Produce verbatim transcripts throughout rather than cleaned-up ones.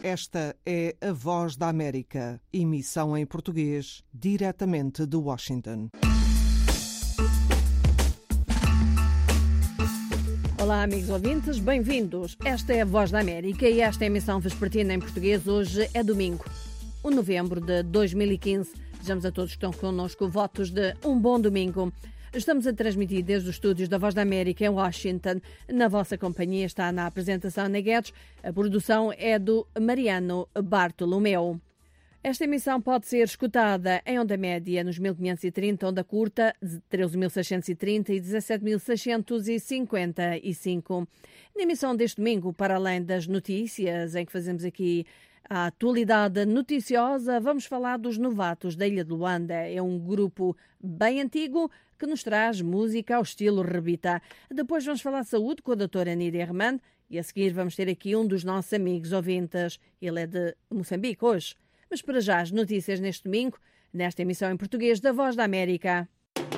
Esta é a Voz da América, emissão em português, diretamente de Washington. Olá, amigos ouvintes, bem-vindos. Esta é a Voz da América e esta é a emissão vespertina em português. Hoje é domingo, um de novembro de dois mil e quinze. Desejamos a todos que estão connosco votos de um bom domingo. Estamos a transmitir desde os estúdios da Voz da América em Washington. Na vossa companhia está na apresentação Ana Guedes. A produção é do Mariano Bartolomeu. Esta emissão pode ser escutada em onda média nos mil quinhentos e trinta, onda curta treze mil seiscentos e trinta e dezassete mil seiscentos e cinquenta e cinco. Na emissão deste domingo, para além das notícias em que fazemos aqui a atualidade noticiosa, vamos falar dos Novatos da Ilha de Luanda. É um grupo bem antigo que nos traz música ao estilo rebita. Depois vamos falar de saúde com a doutora Nídia Herman e a seguir vamos ter aqui um dos nossos amigos ouvintes. Ele é de Moçambique hoje. Mas para já as notícias neste domingo, nesta emissão em português da Voz da América.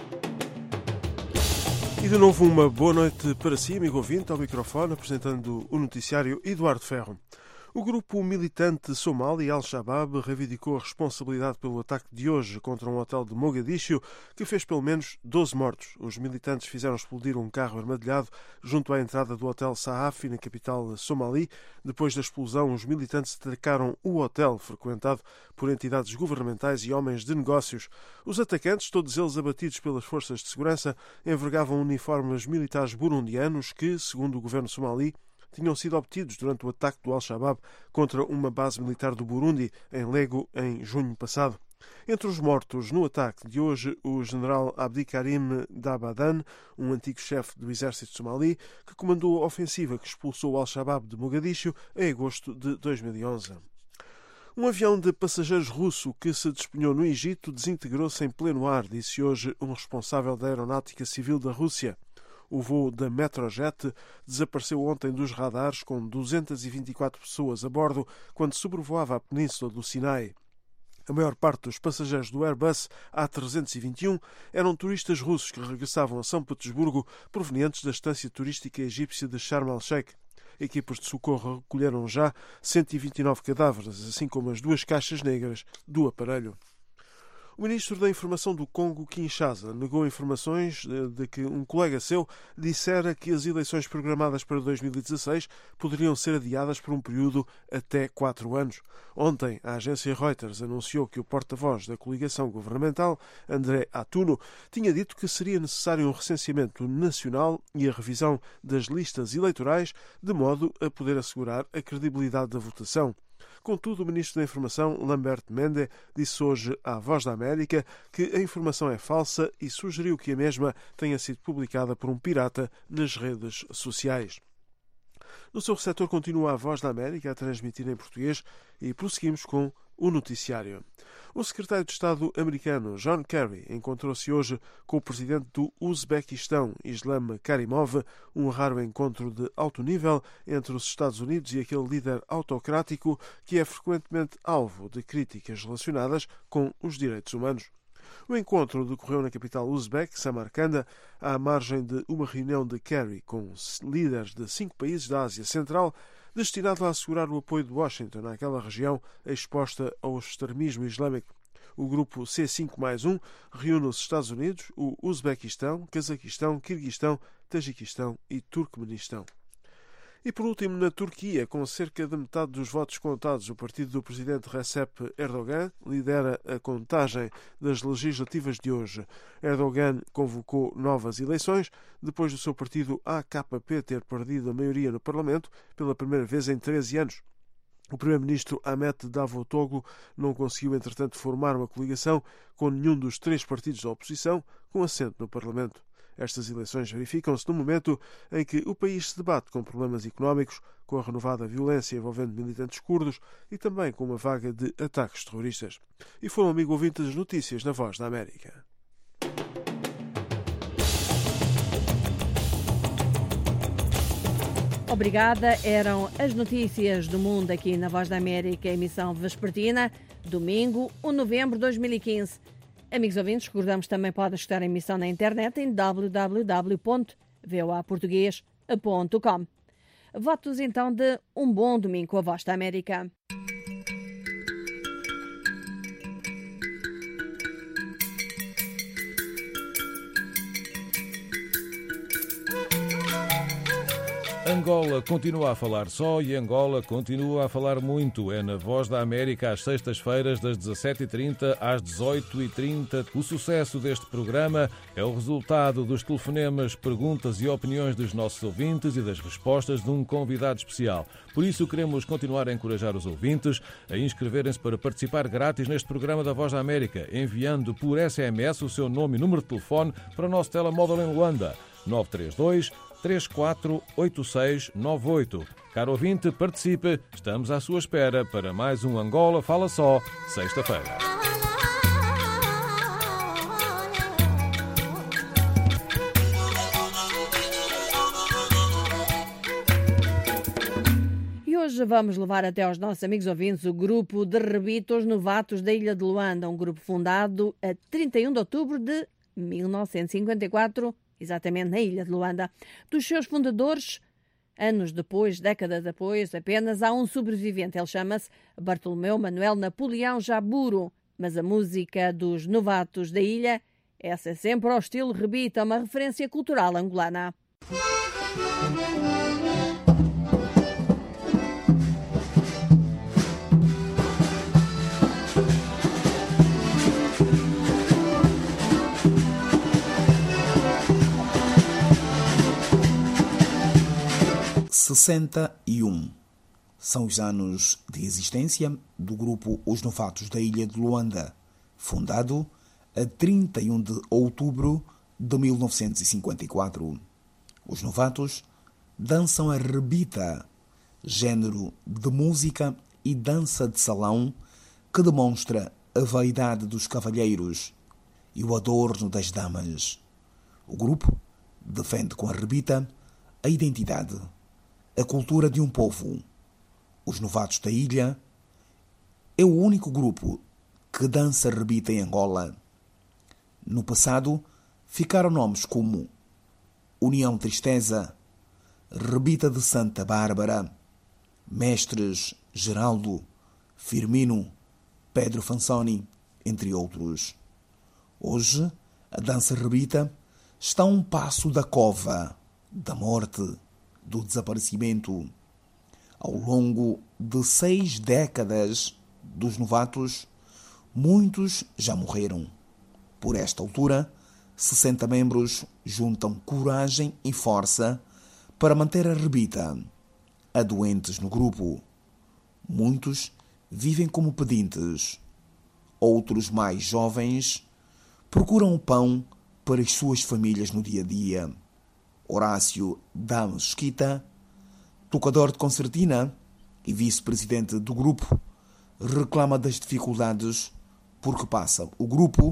E de novo uma boa noite para si, amigo ouvinte, ao microfone, apresentando o noticiário Eduardo Ferro. O grupo militante somali Al-Shabaab reivindicou a responsabilidade pelo ataque de hoje contra um hotel de Mogadíscio que fez pelo menos doze mortos. Os militantes fizeram explodir um carro armadilhado junto à entrada do hotel Sahafi, na capital somali. Depois da explosão, os militantes atacaram o hotel, frequentado por entidades governamentais e homens de negócios. Os atacantes, todos eles abatidos pelas forças de segurança, envergavam uniformes militares burundianos que, segundo o governo somali, tinham sido obtidos durante o ataque do Al-Shabaab contra uma base militar do Burundi, em Lego, em junho passado. Entre os mortos no ataque de hoje, o general Abdikarim Dabadan, um antigo chefe do exército somali, que comandou a ofensiva que expulsou o Al-Shabaab de Mogadíscio em agosto de dois mil e onze. Um avião de passageiros russo que se despenhou no Egito desintegrou-se em pleno ar, disse hoje um responsável da Aeronáutica Civil da Rússia. O voo da Metrojet desapareceu ontem dos radares com duzentas e vinte e quatro pessoas a bordo quando sobrevoava a península do Sinai. A maior parte dos passageiros do Airbus A trezentos e vinte e um eram turistas russos que regressavam a São Petersburgo provenientes da estância turística egípcia de Sharm el-Sheikh. Equipas de socorro recolheram já cento e vinte e nove cadáveres, assim como as duas caixas negras do aparelho. O ministro da Informação do Congo, Kinshasa, negou informações de que um colega seu dissera que as eleições programadas para dois mil e dezasseis poderiam ser adiadas por um período até quatro anos. Ontem, a agência Reuters anunciou que o porta-voz da coligação governamental, André Atuno, tinha dito que seria necessário um recenseamento nacional e a revisão das listas eleitorais, de modo a poder assegurar a credibilidade da votação. Contudo, o ministro da Informação, Lambert Mende, disse hoje à Voz da América que a informação é falsa e sugeriu que a mesma tenha sido publicada por um pirata nas redes sociais. No seu receptor continua a Voz da América a transmitir em português e prosseguimos com o noticiário. O secretário de Estado americano, John Kerry, encontrou-se hoje com o presidente do Uzbequistão, Islam Karimov, um raro encontro de alto nível entre os Estados Unidos e aquele líder autocrático que é frequentemente alvo de críticas relacionadas com os direitos humanos. O encontro decorreu na capital uzbeque, Samarcanda, à margem de uma reunião de Kerry com líderes de cinco países da Ásia Central, destinado a assegurar o apoio de Washington àquela região exposta ao extremismo islâmico. O grupo C cinco mais um reúne os Estados Unidos, o Uzbequistão, Cazaquistão, Quirguistão, Tajiquistão e Turcomenistão. E por último, na Turquia, com cerca de metade dos votos contados, o partido do presidente Recep Erdogan lidera a contagem das legislativas de hoje. Erdogan convocou novas eleições, depois do seu partido A K P ter perdido a maioria no Parlamento pela primeira vez em treze anos. O primeiro-ministro Ahmet Davutoglu não conseguiu, entretanto, formar uma coligação com nenhum dos três partidos da oposição com assento no Parlamento. Estas eleições verificam-se no momento em que o país se debate com problemas económicos, com a renovada violência envolvendo militantes curdos e também com uma vaga de ataques terroristas. E foram, amigo ouvinte, das notícias na Voz da América. Obrigada. Eram as notícias do mundo aqui na Voz da América, emissão vespertina, domingo, um de novembro de dois mil e quinze. Amigos ouvintes, recordamos também podem escutar a emissão na internet em w w w ponto voa português ponto com. Votos então de um bom domingo com a Voz da América. Angola continua a falar só e Angola continua a falar muito. É na Voz da América às sextas-feiras das dezassete e trinta às dezoito e trinta. O sucesso deste programa é o resultado dos telefonemas, perguntas e opiniões dos nossos ouvintes e das respostas de um convidado especial. Por isso queremos continuar a encorajar os ouvintes a inscreverem-se para participar grátis neste programa da Voz da América, enviando por S M S o seu nome e número de telefone para o nosso telemóvel em Luanda, nove três dois, três quatro oito seis nove oito. Caro ouvinte, participe. Estamos à sua espera para mais um Angola Fala Só, sexta-feira. E hoje vamos levar até aos nossos amigos ouvintes o grupo de Rebitos Novatos da Ilha de Luanda, um grupo fundado a trinta e um de outubro de mil novecentos e cinquenta e quatro, exatamente na Ilha de Luanda. Dos seus fundadores, anos depois, décadas depois, apenas há um sobrevivente. Ele chama-se Bartolomeu Manuel Napoleão Jaburu. Mas a música dos novatos da ilha, essa é sempre ao estilo rebita, uma referência cultural angolana. sessenta e um. São os anos de existência do grupo Os Novatos da Ilha de Luanda, fundado a trinta e um de outubro de mil novecentos e cinquenta e quatro. Os Novatos dançam a rebita, género de música e dança de salão que demonstra a vaidade dos cavalheiros e o adorno das damas. O grupo defende com a rebita a identidade, a cultura de um povo. Os Novatos da Ilha é o único grupo que dança rebita em Angola. No passado, ficaram nomes como União Tristeza, Rebita de Santa Bárbara, Mestres Geraldo, Firmino, Pedro Fansoni, entre outros. Hoje, a dança rebita está a um passo da cova, da morte, do desaparecimento. Ao longo de seis décadas dos novatos, muitos já morreram. Por esta altura, sessenta membros juntam coragem e força para manter a rebita. Há doentes no grupo. Muitos vivem como pedintes. Outros mais jovens procuram o pão para as suas famílias no dia a dia. Horácio da Mesquita, tocador de concertina e vice-presidente do grupo, reclama das dificuldades por que passa o grupo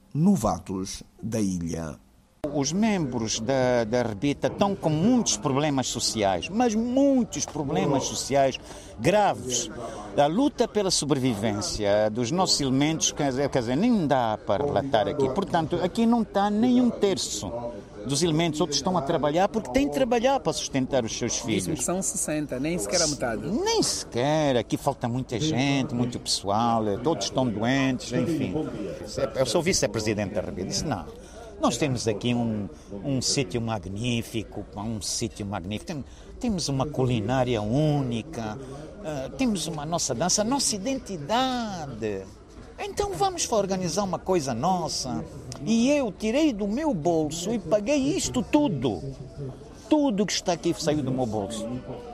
Novatos da Ilha. Os membros da, da Rebita estão com muitos problemas sociais, mas muitos problemas sociais graves. A luta pela sobrevivência dos nossos elementos, quer dizer, quer dizer, nem dá para relatar aqui. Portanto, aqui não está nem um terço dos elementos. Outros estão a trabalhar porque têm de trabalhar para sustentar os seus filhos. Isso são sessenta, nem sequer a metade. Nem sequer. Aqui falta muita gente, muito pessoal, todos estão doentes, enfim. Eu sou vice-presidente da Rebita. Disse, não. Nós temos aqui um, um sítio magnífico, um sítio magnífico. Tem, temos uma culinária única, uh, temos uma nossa dança, a nossa identidade. Então vamos organizar uma coisa nossa. E eu tirei do meu bolso e paguei isto tudo. Tudo que está aqui saiu do meu bolso.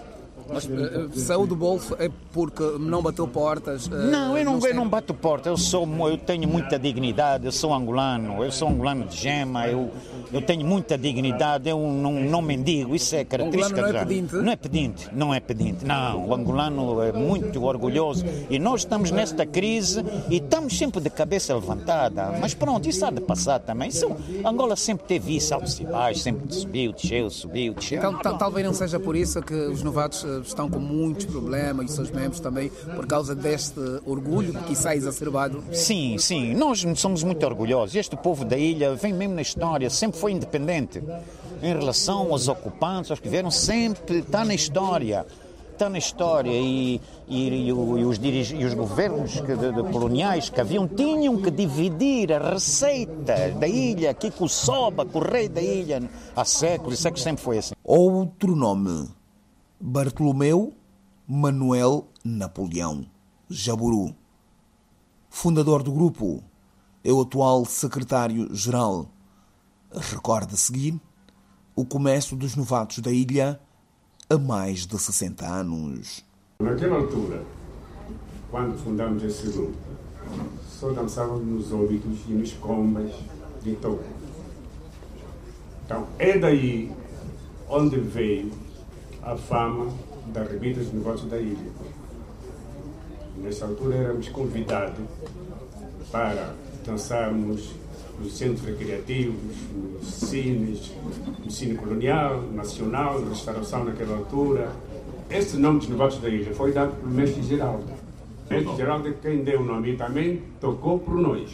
Mas uh, saiu do bolso é porque não bateu portas? Uh, não, eu não, não, eu não bato porta. Eu, sou, eu tenho muita dignidade, eu sou angolano, eu sou angolano de gema, eu, eu tenho muita dignidade, eu não, não mendigo, isso é característica. O angolano não é pedinte? Não é pedinte, não é pedinte, não. O angolano é muito orgulhoso e nós estamos nesta crise e estamos sempre de cabeça levantada. Mas pronto, isso há de passar também. Isso, Angola sempre teve isso, altos e baixos, sempre subiu, desceu, subiu, desceu. Então tal, talvez não seja por isso que os novatos estão com muitos problemas e os seus membros também, por causa deste orgulho que sai exacerbado. Sim, sim, nós somos muito orgulhosos. Este povo da ilha vem mesmo na história, sempre foi independente. Em relação aos ocupantes, aos que vieram, sempre está na história. Está na história e, e, e, os, dirige, e os governos que, de, de coloniais que haviam tinham que dividir a receita da ilha, aqui com o Soba, com o rei da ilha, há séculos, isso é que sempre foi assim. Outro nome Bartolomeu Manuel Napoleão Jaburu. Fundador do grupo, é o atual secretário-geral. Recorda a seguir o comércio dos novatos da ilha há mais de sessenta anos. Naquela altura, quando fundamos esse grupo, só dançávamos nos óbitos e nos combas de touro. Então, é daí onde veio a fama da revista dos novatos da ilha. Nessa altura éramos convidados para dançarmos nos centros recreativos, nos cines, no cine colonial, nacional, restauração naquela altura. Esse nome dos novatos da ilha foi dado pelo mestre Geraldo. O mestre Geraldo é quem deu o nome e também tocou por nós.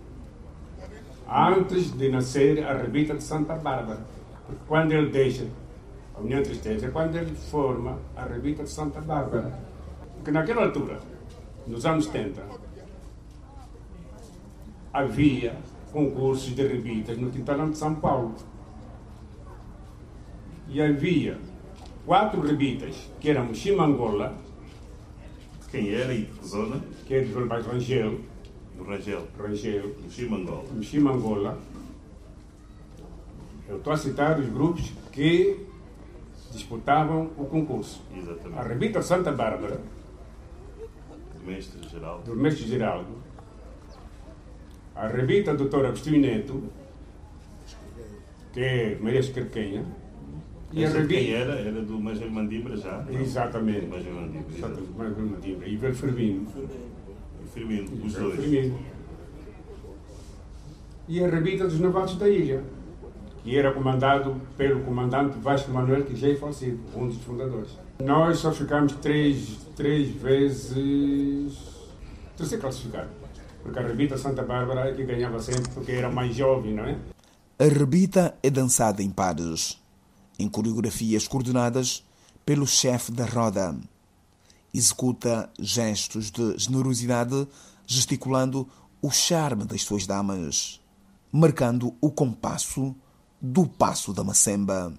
Antes de nascer a revista de Santa Bárbara. Porque quando ele deixa a União Tristeza, é quando ele forma a revista de Santa Bárbara. Porque naquela altura, nos anos setenta, havia concursos de revistas no Quintalão de São Paulo. E havia quatro revistas, que eram Chimangola. Quem era e que zona? Que é de Zona Baixo Rangel. Do Rangel. Rangel. Do Chimangola. Do Chimangola. Eu estou a citar os grupos que disputavam o concurso. Exatamente. A revista Santa Bárbara, do mestre Geraldo. do mestre Geraldo. A revista doutor Agostinho Neto, que é Maria Esquerquenha. E a revista quem era? Era do Major Mandibra já? Exatamente. Major Mandibra. Exatamente. Major Mandibra. E Velho Firmino. Firmino, os dois. Firmino. E a revista dos novatos da ilha, que era comandado pelo comandante Vasco Manuel, que já é falecido, um dos fundadores. Nós só ficámos três, três vezes terceiro classificado, porque a revista Santa Bárbara é que ganhava sempre, porque era mais jovem, não é? A rebita é dançada em pares, em coreografias coordenadas pelo chefe da roda. Executa gestos de generosidade, gesticulando o charme das suas damas, marcando o compasso do passo da macemba.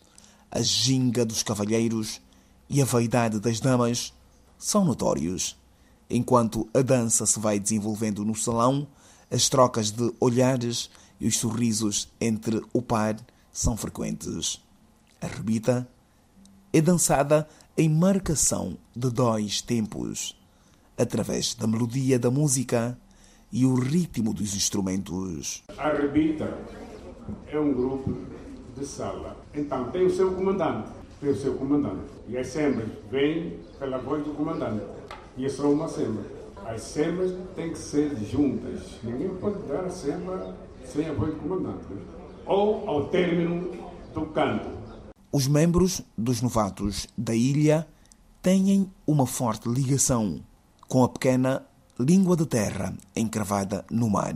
A ginga dos cavalheiros e a vaidade das damas são notórios. Enquanto a dança se vai desenvolvendo no salão, as trocas de olhares e os sorrisos entre o par são frequentes. A rebita é dançada em marcação de dois tempos, através da melodia da música e o ritmo dos instrumentos. A rebita é um grupo de sala. Então tem o seu comandante, tem o seu comandante. E as sembras vêm pela voz do comandante. E é só uma sembra. As sembras têm que ser juntas. Ninguém pode dar a sembra sem a voz do comandante. Ou ao término do canto. Os membros dos novatos da ilha têm uma forte ligação com a pequena língua de terra encravada no mar.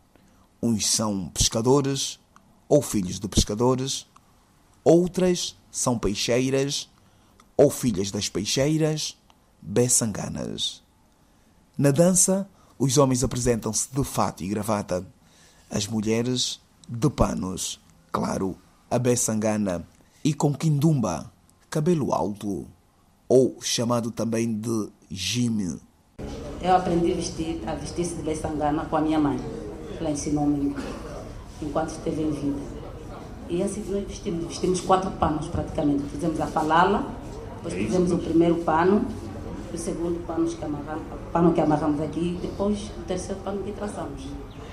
Uns são pescadores ou filhos de pescadores, outras são peixeiras ou filhas das peixeiras, beçanganas. Na dança, os homens apresentam-se de fato e gravata, as mulheres de panos, claro, a beçangana, e com quindumba, cabelo alto, ou chamado também de jime. Eu aprendi a vestir, a vestir-se de beçangana com a minha mãe. Ela ensinou-me enquanto esteve em vida. E assim que nós vestimos, vestimos quatro panos praticamente. Fizemos a falala, depois fizemos o primeiro pano, o segundo pano que amarramos, pano que amarramos aqui, e depois o terceiro pano que traçamos.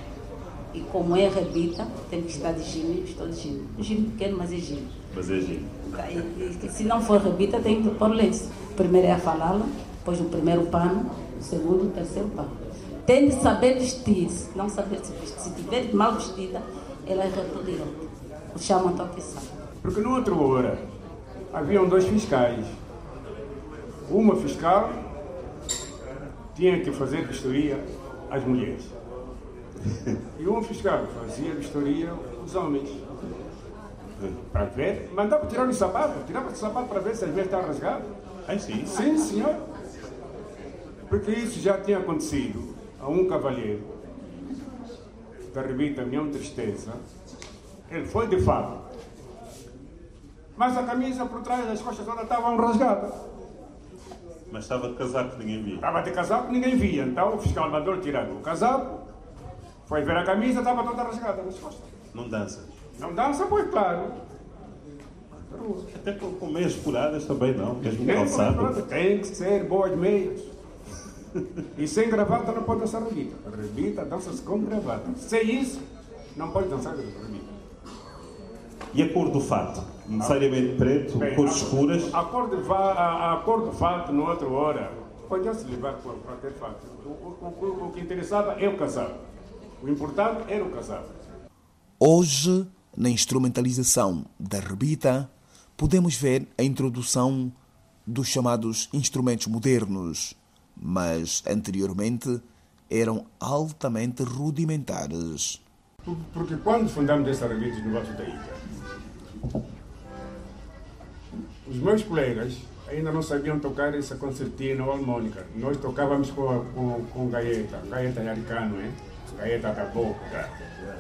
E como é a rebita, tem que estar de gime, estou de gime. Um gime pequeno, mas é gime. Mas é gime. E, e, se não for rebita, tem que pôr lenço. Primeiro é a falala, depois o primeiro pano, o segundo e o terceiro pano. Tem de saber vestir, se não saber se vestir. Se estiver mal vestida, ela é repudiada. O chamam de atenção. Porque no outro hora, haviam dois fiscais. Uma fiscal tinha que fazer vistoria às mulheres. E um fiscal fazia vistoria aos homens. Para ver, mandava tirar o sapato, tirava o sapato para ver se as vezes está rasgado. Ah, sim? Sim, senhor. Porque isso já tinha acontecido a um cavalheiro da revista União Tristeza. Ele foi de fato Mas a camisa por trás das costas todas estavam rasgadas. Mas estava de casaco que ninguém via. Estava de casaco que ninguém via. Então o fiscal mandou tirar o casaco, foi ver a camisa, estava toda rasgada nas costas. Não dança? Não dança, pois claro. Até com, com meias furadas também não, mesmo calçado. Tem que ser boas meias. E sem gravata não pode dançar rebita. Rebita dança-se com gravata. Sem isso, não pode dançar rebita. E a cor do fato? Necessariamente preto, Bem, cores a, escuras? A cor, de va, a, a cor do fato, no outra hora, podia-se levar por qualquer fato. O, o, o, o que interessava é o casaco. O importante era o casaco. Hoje, na instrumentalização da rebita, podemos ver a introdução dos chamados instrumentos modernos, mas anteriormente eram altamente rudimentares. Porque quando fundamos essa revista no Novos da Ilha, os meus colegas ainda não sabiam tocar essa concertina ou harmônica. Nós tocávamos com, com, com gaeta, gaeta de arcano, hein? Gaeta da boca.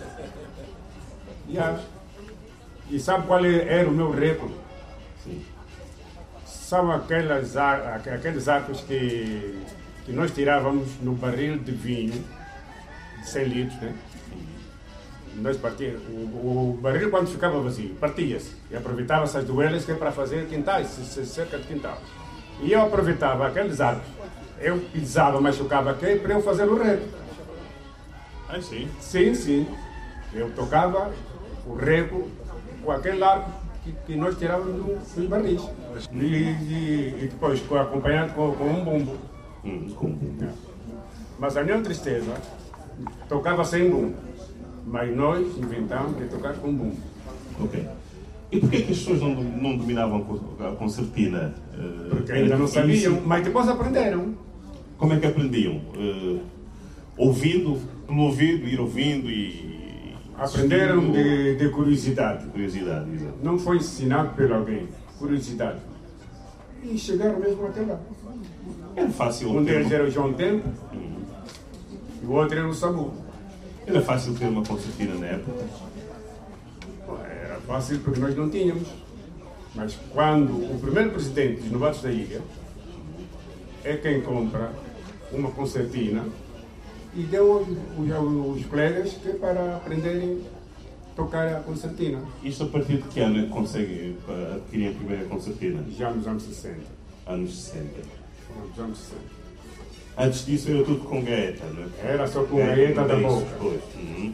Yeah. E sabe qual era o meu recorde? Sim. São aquelas, aqueles arcos que, que nós tirávamos no barril de vinho, de cem litros, né? Nós partíamos, o, o barril quando ficava vazio, partia-se e aproveitava-se as duelas que é para fazer quintais, cerca de quintal. E eu aproveitava aqueles arcos, eu pisava, machucava aqui para eu fazer o rego. Ah, sim? Sim, sim. Eu tocava o rego com aquele arco que, que nós tirávamos dos barris. E, e, e depois acompanhado com, com um bumbo. Hum, com um bumbo. Mas a minha tristeza, tocava sem bumbo. Mas nós inventamos de tocar com bumbo. Ok. E porquê que as pessoas não, não dominavam a concertina? Porque ainda não sabiam, mas depois aprenderam. Como é que aprendiam? Uh, ouvindo, no ouvido, ir ouvindo e... Aprenderam de, de curiosidade. Curiosidade, exato. Não foi ensinado por alguém. Curiosidade. E chegaram mesmo até lá. Era fácil. Um deles era o João Tempo hum. e o outro era o Sabu. Era fácil ter uma concertina na época? Era fácil porque nós não tínhamos. Mas quando o primeiro presidente dos Novatos da Ilha é quem compra uma concertina e deu aos colegas que para aprenderem a tocar a concertina. Isto a partir de que ano é que conseguem adquirir a primeira concertina? Já nos anos sessenta. Anos sessenta. Nos anos sessenta. Antes disso era tudo com gaeta, não é? Era só com gaeta da boca. Depois. Uhum.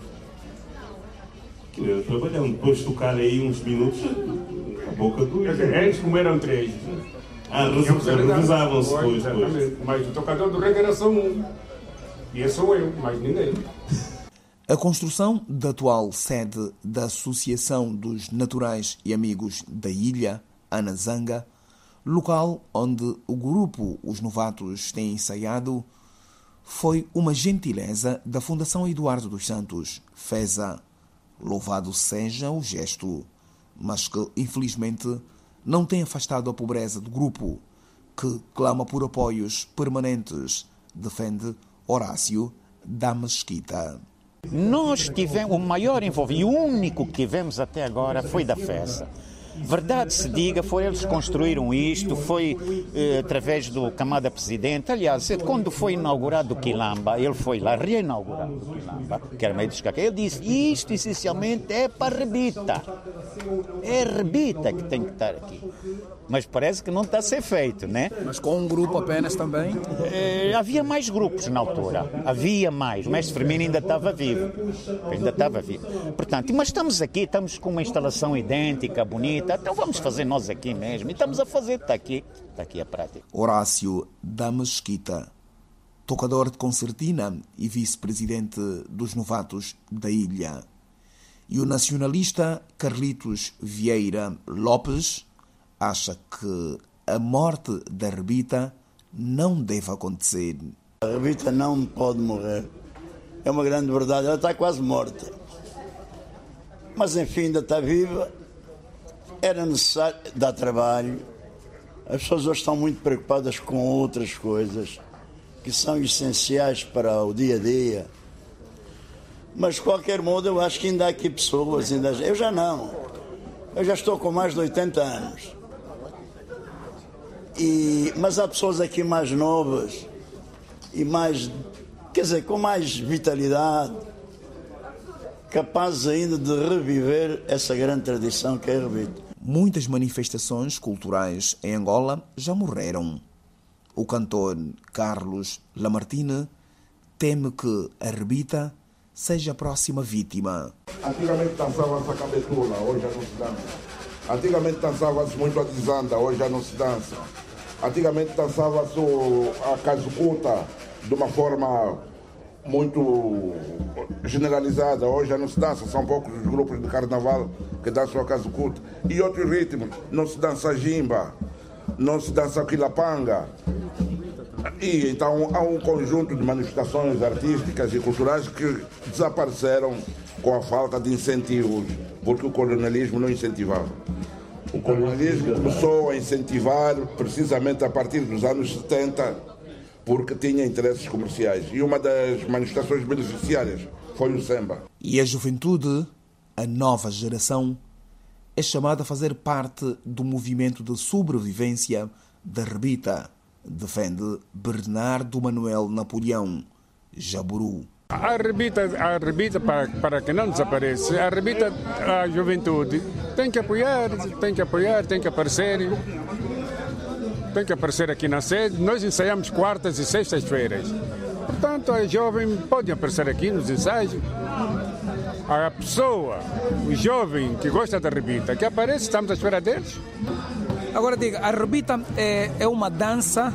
Trabalhando, depois de tocar aí uns minutos, a boca doía. Quer dizer, antes como eram três. Ah, revezavam-se depois, depois. Mas o tocador do reggae era só um. E esse sou eu, mais ninguém. A construção da atual sede da Associação dos Naturais e Amigos da Ilha, Anazanga, local onde o grupo Os Novatos tem ensaiado, foi uma gentileza da Fundação Eduardo dos Santos, FESA. Louvado seja o gesto, mas que, infelizmente, não tem afastado a pobreza do grupo, que clama por apoios permanentes, defende Horácio da Mesquita. Nós tivemos o maior envolvimento, e o único que tivemos até agora foi da FESA. Verdade se diga, foi eles que construíram isto, foi eh, através do Camada Presidente. Aliás, quando foi inaugurado o Quilamba, ele foi lá reinaugurar o Quilamba, que era meio descacado. Ele disse, isto essencialmente é para rebita. É rebita que tem que estar aqui. Mas parece que não está a ser feito, né? Mas com um grupo apenas também? Eh, havia mais grupos na altura. Havia mais. O mestre Firmino ainda estava vivo. Ainda estava vivo. Portanto, mas estamos aqui, estamos com uma instalação idêntica, bonita. Então vamos fazer nós aqui mesmo. E estamos a fazer, está aqui, está aqui a prática. Horácio da Mesquita, tocador de concertina e vice-presidente dos Novatos da Ilha. E o nacionalista Carlitos Vieira Lopes acha que a morte da rebita não deve acontecer. A rebita não pode morrer. É uma grande verdade. Ela está quase morta. Mas enfim, ainda está viva. Era necessário dar trabalho. As pessoas hoje estão muito preocupadas com outras coisas que são essenciais para o dia a dia. Mas de qualquer modo eu acho que ainda há aqui pessoas, ainda... eu já não. Eu já estou com mais de oitenta anos. E, mas há pessoas aqui mais novas e mais, quer dizer, com mais vitalidade, capazes ainda de reviver essa grande tradição que é a rebita. Muitas manifestações culturais em Angola já morreram. O cantor Carlos Lamartine teme que a rebita seja a próxima vítima. Antigamente dançava-se a cabetula, hoje já não se dança. Antigamente dançava-se muito a desanda, hoje já não se dança. Antigamente dançava-se a casucuta de uma forma muito generalizada, hoje já não se dança, são poucos os grupos de carnaval que dançam a casucuta. E outros ritmos, não se dança a jimba, não se dança a quilapanga. E então há um conjunto de manifestações artísticas e culturais que desapareceram com a falta de incentivos, porque o colonialismo não incentivava. O colonialismo começou a incentivar precisamente a partir dos anos setenta, porque tinha interesses comerciais. E uma das manifestações beneficiárias foi o Semba. E a juventude, a nova geração, é chamada a fazer parte do movimento de sobrevivência da rebita, defende Bernardo Manuel Napoleão, Jaburu. A rebita, a rebita para, para que não desapareça, a rebita, a juventude tem que apoiar, tem que apoiar, tem que aparecer, tem que aparecer aqui na sede. Nós ensaiamos quartas e sextas-feiras, portanto a jovem pode aparecer aqui nos ensaios. A pessoa, o jovem que gosta da rebita, que aparece, estamos à espera deles. Agora diga, a rebita é, é uma dança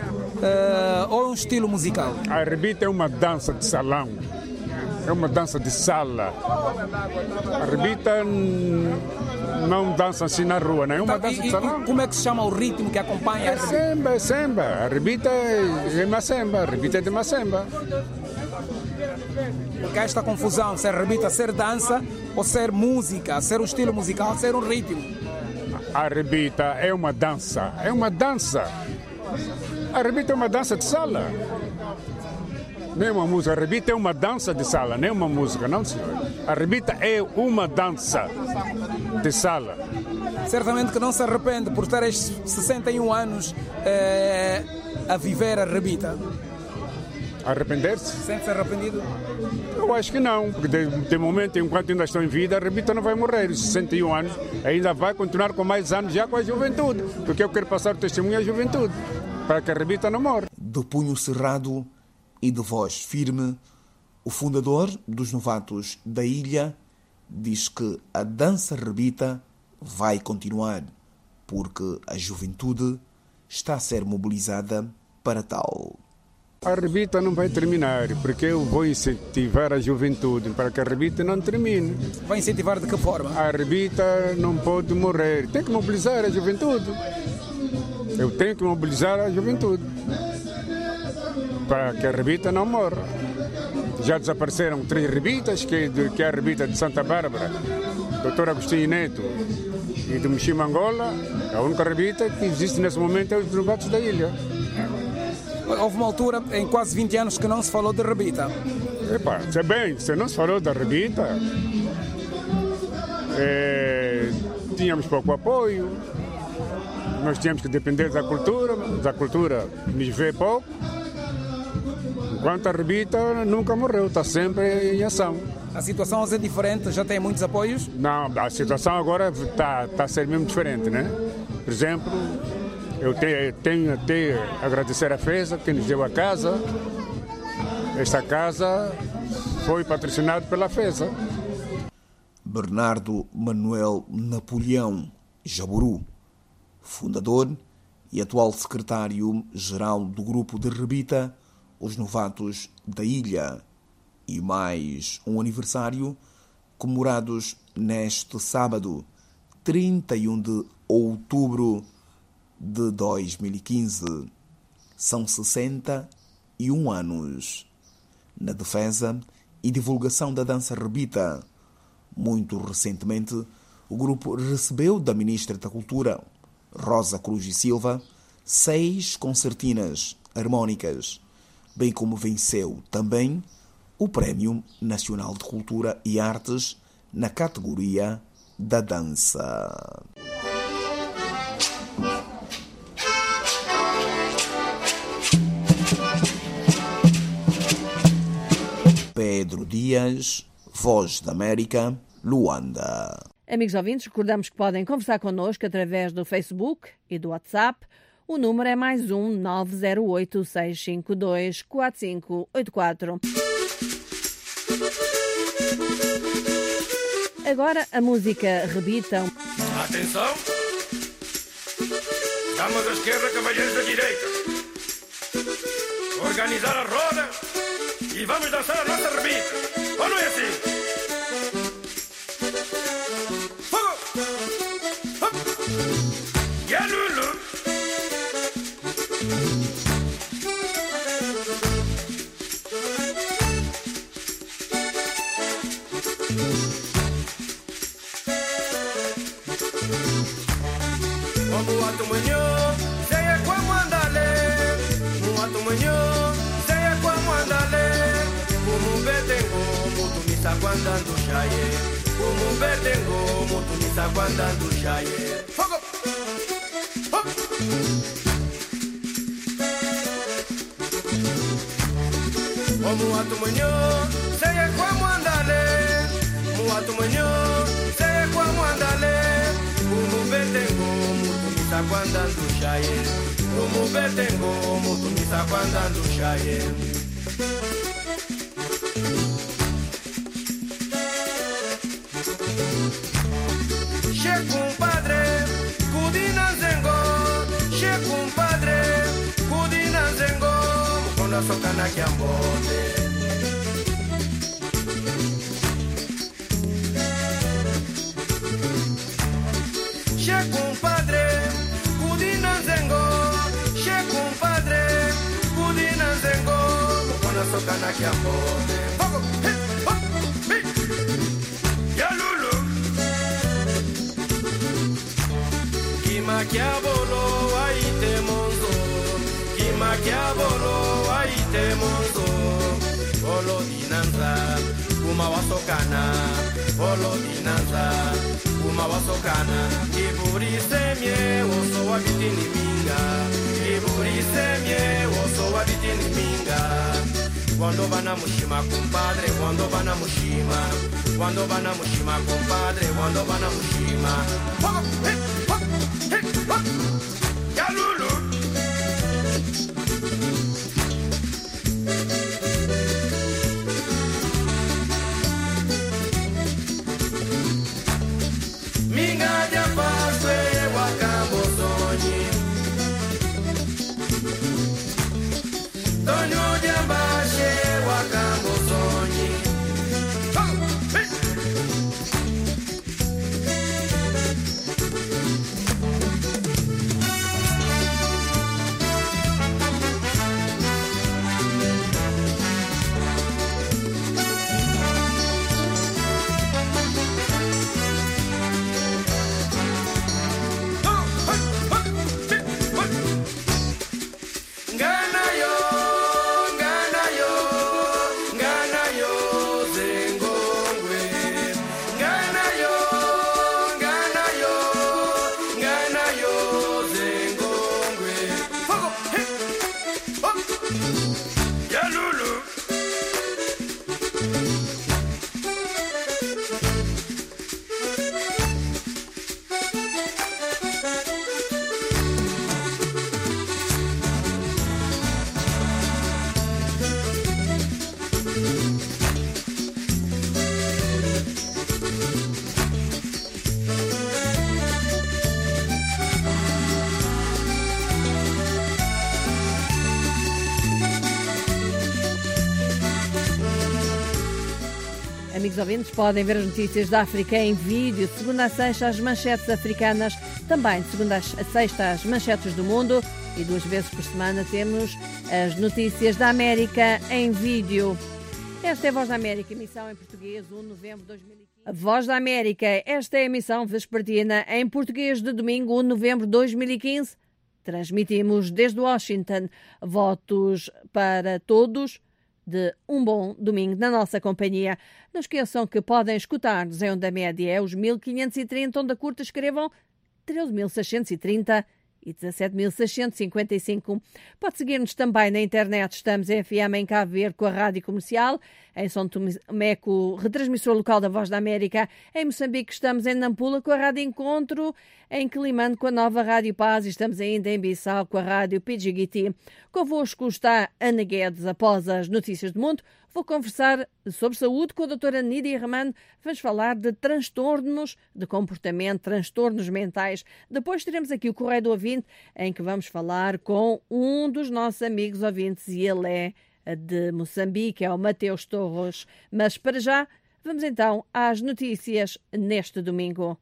uh, ou é um estilo musical? A rebita é uma dança de salão, é uma dança de sala. A rebita não dança assim na rua, não é uma então, dança e, de salão. E como é que se chama o ritmo que acompanha é a rebita? É semba, é semba. A rebita é macemba, a rebita é de macemba. Porque há esta confusão, ser rebita, ser dança ou ser música, ser um estilo musical, ser um ritmo. A rebita é uma dança, é uma dança. A rebita é uma dança de sala. Não é uma música, a rebita é uma dança de sala, não é uma música, não senhor. A rebita é uma dança de sala. Certamente que não se arrepende por ter estes sessenta e um anos eh, a viver a rebita. Arrepender-se? Sente-se arrependido? Eu acho que não, porque de, de momento, enquanto ainda estou em vida, a rebita não vai morrer. Os sessenta e um anos ainda vai continuar com mais anos já com a juventude, porque eu quero passar o testemunho à juventude, para que a rebita não morra. De punho cerrado e de voz firme, o fundador dos Novatos da Ilha diz que a dança rebita vai continuar, porque a juventude está a ser mobilizada para tal. A rebita não vai terminar, porque eu vou incentivar a juventude para que a rebita não termine. Vai incentivar de que forma? A rebita não pode morrer. Tem que mobilizar a juventude. Eu tenho que mobilizar a juventude para que a rebita não morra. Já desapareceram três rebitas, que, que é a rebita de Santa Bárbara, doutor Agostinho Neto e do Mexima Angola. A única rebita que existe nesse momento é os Novatos da Ilha. Houve uma altura, em quase vinte anos, que não se falou de rebita. Epa, se bem, se não se falou da rebita, é, tínhamos pouco apoio, nós tínhamos que depender da cultura, da cultura nos vê pouco, enquanto a rebita nunca morreu, está sempre em ação. A situação hoje é diferente, já tem muitos apoios? Não, a situação agora está, está a ser mesmo diferente, né? Por exemplo, eu te, tenho até a agradecer a FESA, que nos deu a casa. Esta casa foi patrocinada pela FESA. Bernardo Manuel Napoleão, Jaburu, fundador e atual secretário-geral do grupo de rebita Os Novatos da Ilha, e mais um aniversário comemorados neste sábado, trinta e um de outubro de dois mil e quinze. São sessenta e um anos na defesa e divulgação da dança rebita. Muito recentemente, o grupo recebeu da Ministra da Cultura, Rosa Cruz e Silva, seis concertinas harmónicas, bem como venceu também o Prémio Nacional de Cultura e Artes na categoria da dança. Pedro Dias, Voz da América, Luanda. Amigos ouvintes, recordamos que podem conversar connosco através do Facebook e do WhatsApp. O número é mais um nove zero oito, seis cinco dois, quatro cinco oito quatro. Agora a música Rebita. Atenção! Damas da esquerda, cavalheiros da direita. Organizar a roda e vamos dançar a nossa rebita. Ou não é assim? Guandando jaye, como verdengo, muito me está guandando jaye. Fogo! Como ato manhã, sei como andale. Como ato manhã, sei como andale. Como verdengo, muito me está guandando jaye. Como verdengo, muito me está guandando jaye. Che compadre, Kudina Zengo. Che compadre, Kudina Zengo. Mukona soka na kiambote. Che compadre, Kudina Zengo. Che compadre, Kudina Zengo. Mukona soka na kiambote. Fogo, hey, hop, hey. Yalulu. Kimakiabolo aite monzo, Kimakiabolo aite monzo. Olo dinanza, kuma wasokana. Olo dinanza, kuma wasokana. Iburi semye, oso wabitini minga. Iburi semye, oso wabitini minga. Quando vana mushima compadre, quando vana mushima. Quando vana mushima compadre, quando vana mushima. Hop, hip, hop. Yalulu. Minga ya paswe wakambo sonyi. Tonyo ya bashe wakambo sonyi. Amigos ouvintes, podem ver as notícias da África em vídeo, de segunda a sexta, as manchetes africanas, também de segunda a sexta, as manchetes do mundo, e duas vezes por semana temos as notícias da América em vídeo. Esta é a Voz da América, emissão em português, um de novembro de dois mil e quinze. A Voz da América, esta é a emissão vespertina em português de domingo, um de novembro de dois mil e quinze. Transmitimos desde Washington. Votos para todos. de um bom domingo na nossa companhia. Não esqueçam que podem escutar-nos em onda média, é os mil quinhentos e trinta, onda curta escrevam treze mil seiscentos e trinta e dezassete mil seiscentos e cinquenta e cinco. Pode seguir-nos também na internet. Estamos em F M em Cabo Verde com a Rádio Comercial, em São Tomé com o retransmissor local da Voz da América, em Moçambique estamos em Nampula com a Rádio Encontro, em Quilimane com a nova Rádio Paz e estamos ainda em Bissau com a Rádio Pidgiguiti. Convosco está Ana Guedes. Após as notícias do mundo, vou conversar sobre saúde com a doutora Nídia Rahman. Vamos falar de transtornos de comportamento, transtornos mentais. Depois teremos aqui o Correio do Ouvinte, em que vamos falar com um dos nossos amigos ouvintes, e ele é de Moçambique, é o Mateus Torres. Mas para já, vamos então às notícias neste domingo.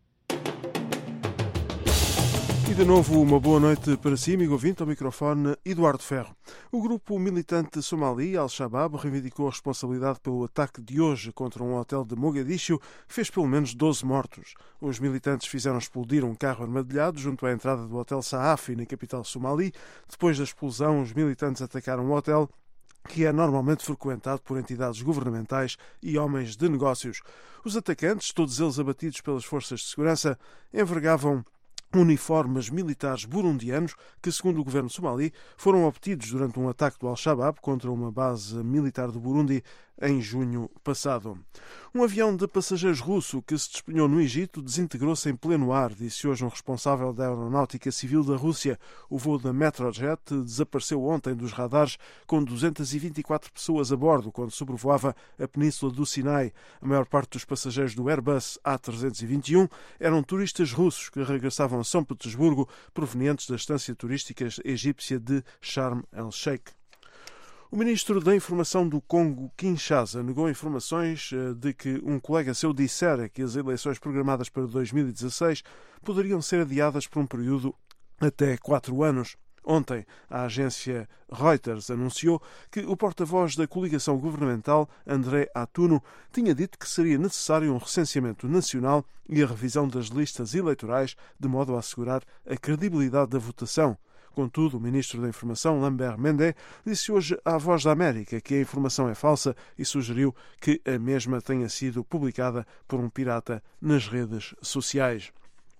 E de novo, uma boa noite para si, amigo ouvinte, ao microfone Eduardo Ferro. O grupo militante somali Al-Shabaab reivindicou a responsabilidade pelo ataque de hoje contra um hotel de Mogadiscio, que fez pelo menos doze mortos. Os militantes fizeram explodir um carro armadilhado junto à entrada do hotel Saafi, na capital somali. Depois da explosão, os militantes atacaram o hotel, que é normalmente frequentado por entidades governamentais e homens de negócios. Os atacantes, todos eles abatidos pelas forças de segurança, envergavam uniformes militares burundianos que, segundo o governo somali, foram obtidos durante um ataque do Al-Shabaab contra uma base militar do Burundi em junho passado. Um avião de passageiros russo que se despenhou no Egito desintegrou-se em pleno ar, disse hoje um responsável da Aeronáutica Civil da Rússia. O voo da Metrojet desapareceu ontem dos radares com duzentas e vinte e quatro pessoas a bordo quando sobrevoava a península do Sinai. A maior parte dos passageiros do Airbus A trezentos e vinte e um eram turistas russos que regressavam a São Petersburgo provenientes da estância turística egípcia de Sharm el-Sheikh. O ministro da Informação do Congo, Kinshasa, negou informações de que um colega seu dissera que as eleições programadas para dois mil e dezasseis poderiam ser adiadas por um período até quatro anos. Ontem, a agência Reuters anunciou que o porta-voz da coligação governamental, André Atuno, tinha dito que seria necessário um recenseamento nacional e a revisão das listas eleitorais de modo a assegurar a credibilidade da votação. Contudo, o ministro da Informação, Lambert Mende, disse hoje à Voz da América que a informação é falsa e sugeriu que a mesma tenha sido publicada por um pirata nas redes sociais.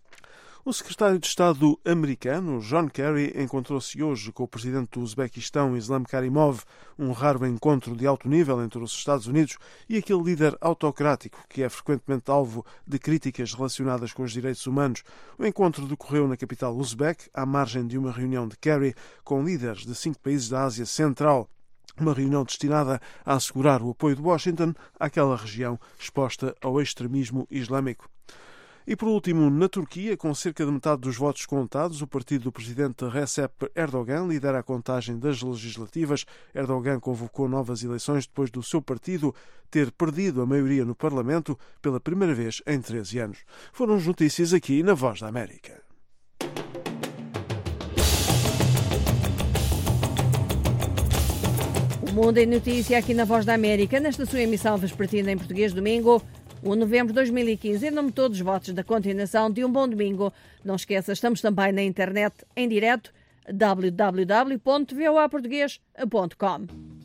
O secretário de Estado americano, John Kerry, encontrou-se hoje com o presidente do Uzbequistão, Islam Karimov, um raro encontro de alto nível entre os Estados Unidos e aquele líder autocrático que é frequentemente alvo de críticas relacionadas com os direitos humanos. O encontro decorreu na capital uzbeque, à margem de uma reunião de Kerry com líderes de cinco países da Ásia Central. Uma reunião destinada a assegurar o apoio de Washington àquela região exposta ao extremismo islâmico. E, por último, na Turquia, com cerca de metade dos votos contados, o partido do presidente Recep Erdogan lidera a contagem das legislativas. Erdogan convocou novas eleições depois do seu partido ter perdido a maioria no Parlamento pela primeira vez em treze anos. Foram as notícias aqui na Voz da América. O Mundo em Notícia aqui na Voz da América, nesta sua emissão vespertina em português, domingo, um de novembro de dois mil e quinze. Em nome de todos os votos da continuação de um bom domingo. Não esqueça, estamos também na internet em direto, w w w ponto v o a português ponto com.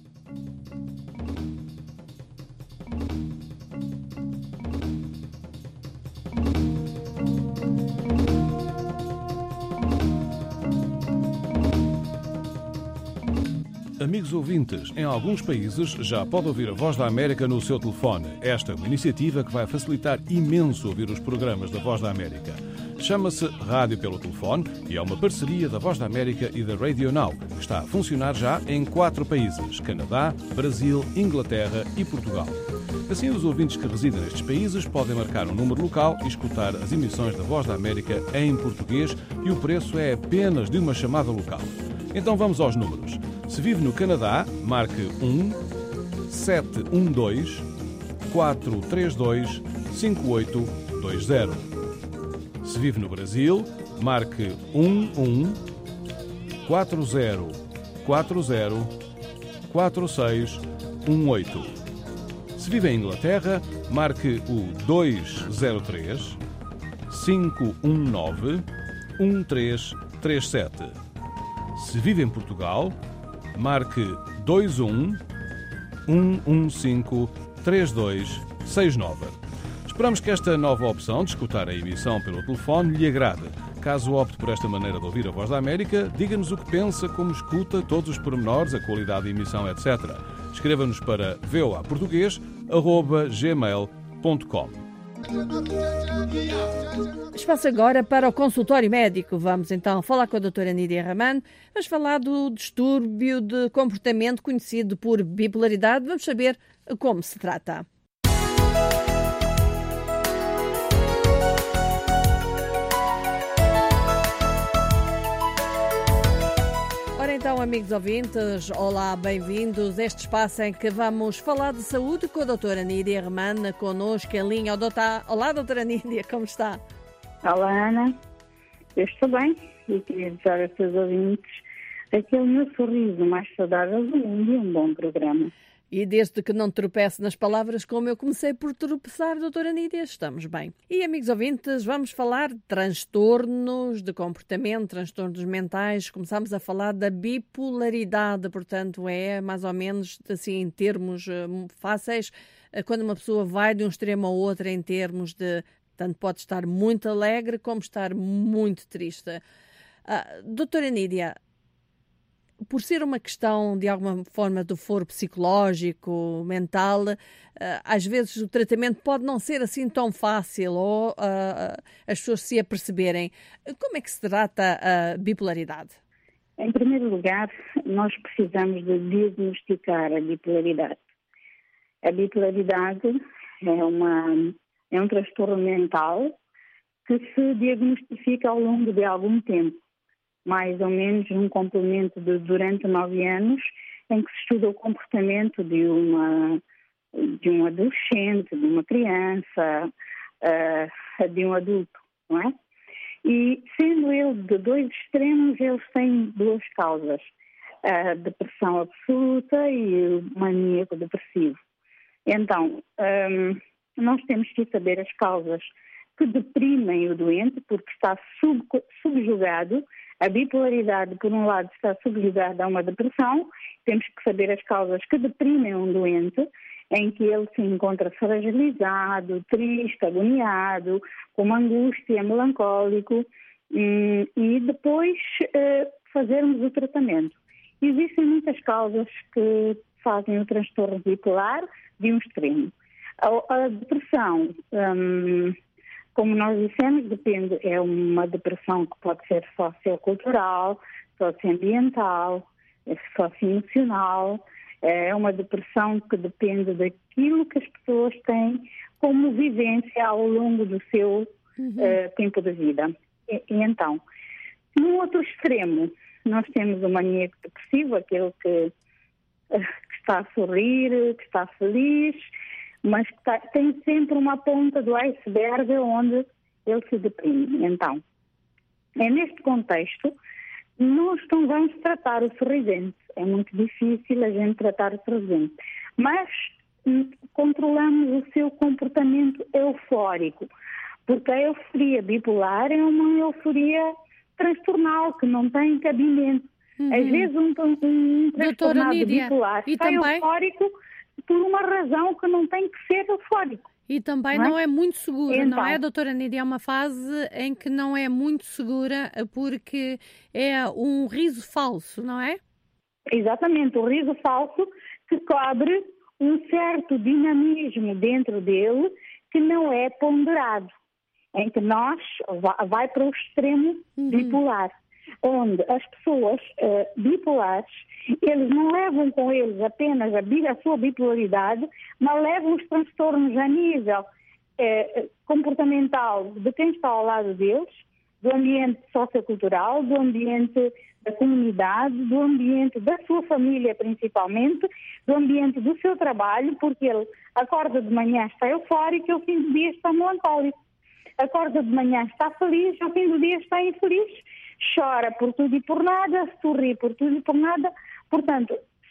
Amigos ouvintes, em alguns países já pode ouvir a Voz da América no seu telefone. Esta é uma iniciativa que vai facilitar imenso ouvir os programas da Voz da América. Chama-se Rádio pelo Telefone e é uma parceria da Voz da América e da Radio Now, que está a funcionar já em quatro países: Canadá, Brasil, Inglaterra e Portugal. Assim, os ouvintes que residem nestes países podem marcar um número local e escutar as emissões da Voz da América em português, e o preço é apenas de uma chamada local. Então vamos aos números. Se vive no Canadá, marque um sete um dois quatro três dois cinco oito dois zero. Se vive no Brasil, marque um um quatro zero quatro zero quatro seis um oito. Se vive em Inglaterra, marque o dois zero três cinco um nove um três três sete. Se vive em Portugal, marque dois um um um cinco, três dois seis nove. Esperamos que esta nova opção de escutar a emissão pelo telefone lhe agrade. Caso opte por esta maneira de ouvir a Voz da América, diga-nos o que pensa, como escuta, todos os pormenores, a qualidade de emissão, etcétera. Escreva-nos para voaportuguês arroba gmail ponto com. Espaço agora para o consultório médico. Vamos então falar com a doutora Nídia Raman. Vamos falar do distúrbio de comportamento conhecido por bipolaridade. Vamos saber como se trata. Ora então, amigos ouvintes, olá, bem-vindos a este espaço em que vamos falar de saúde com a doutora Nídia Raman, connosco em linha. Olá, doutora Nídia, como está? Olá, Ana. Eu estou bem e queria desejar aos seus ouvintes aquele meu sorriso mais saudável do mundo e um bom programa. E desde que não tropece nas palavras como eu comecei por tropeçar, doutora Nídia, estamos bem. E, amigos ouvintes, vamos falar de transtornos de comportamento, transtornos mentais. Começamos a falar da bipolaridade, portanto, é mais ou menos, assim, em termos uh, fáceis, uh, quando uma pessoa vai de um extremo ao outro em termos de, tanto pode estar muito alegre como estar muito triste. Uh, doutora Nídia, por ser uma questão, de alguma forma, do foro psicológico, mental, às vezes o tratamento pode não ser assim tão fácil ou uh, as pessoas se aperceberem. Como é que se trata a bipolaridade? Em primeiro lugar, nós precisamos de diagnosticar a bipolaridade. A bipolaridade é, uma, é um transtorno mental que se diagnostica ao longo de algum tempo. Mais ou menos um complemento de durante nove anos, em que se estuda o comportamento de uma de um adolescente, de uma criança, uh, de um adulto, não é? E sendo ele de dois extremos, eles têm duas causas: a depressão absoluta e o maníaco depressivo. Então, um, nós temos que saber as causas que deprimem o doente, porque está sub, subjugado. A bipolaridade, por um lado, está subjugada a uma depressão. Temos que saber as causas que deprimem um doente, em que ele se encontra fragilizado, triste, agoniado, com uma angústia, melancólico, e depois fazermos o tratamento. Existem muitas causas que fazem o transtorno bipolar de um extremo. A, a depressão... Hum, Como nós dissemos, depende, é uma depressão que pode ser sociocultural, socioambiental, socioemocional, é uma depressão que depende daquilo que as pessoas têm como vivência ao longo do seu uhum. uh, tempo de vida. E, e então, no outro extremo, nós temos o maníaco depressivo, aquele que, uh, que está a sorrir, que está feliz, mas tá, tem sempre uma ponta do iceberg onde ele se deprime. Então, é neste contexto, nós não vamos tratar o sorridente. É muito difícil a gente tratar o sorridente. Mas hum, controlamos o seu comportamento eufórico, porque a euforia bipolar é uma euforia transtornal, que não tem cabimento. Uhum. Às vezes um, um transtornado bipolar está também... eufórico por uma razão que não tem que ser eufórico. E também não é, não é muito segura, então, não é, doutora Nídia? É uma fase em que não é muito segura porque é um riso falso, não é? Exatamente, o riso falso que cobre um certo dinamismo dentro dele que não é ponderado, em que nós vai para o extremo uhum. bipolar, onde as pessoas uh, bipolares, eles não levam com eles apenas a, a sua bipolaridade, mas levam os transtornos a nível uh, comportamental de quem está ao lado deles, do ambiente sociocultural, do ambiente da comunidade, do ambiente da sua família principalmente, do ambiente do seu trabalho, porque ele acorda de manhã está eufórico e ao fim do dia está melancólico. Acorda de manhã está feliz e ao fim do dia está infeliz. Chora por tudo e por nada, sorri por tudo e por nada. Portanto,